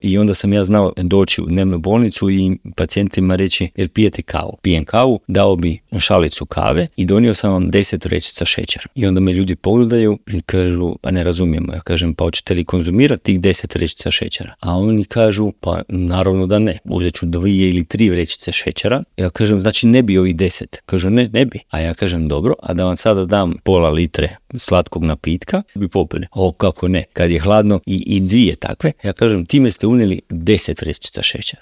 I onda sam ja znao doći u dnevnu bolnicu i pacijentima reći, jer pijete kavu. Pijem kavu, dao bi šalicu kave i donio sam vam 10 vrećica šećera. I onda me ljudi pogledaju i kažu, pa ne razumijemo. Ja kažem, pa hoćete li konzumirati tih 10 vrećica šećera? A oni kažu, pa naravno da ne. Uzet ću 2 ili 3 vrećice šećera. Ja kažem, znači ne bi ovih 10. Kažu, ne bi. A ja kažem, dobro, a da vam sada dam pola litre slatkog napitka, bi popili. O, kako ne, kad je hladno i 2 takve. Ja kažem, time ste unijeli 10 vrećica šećera.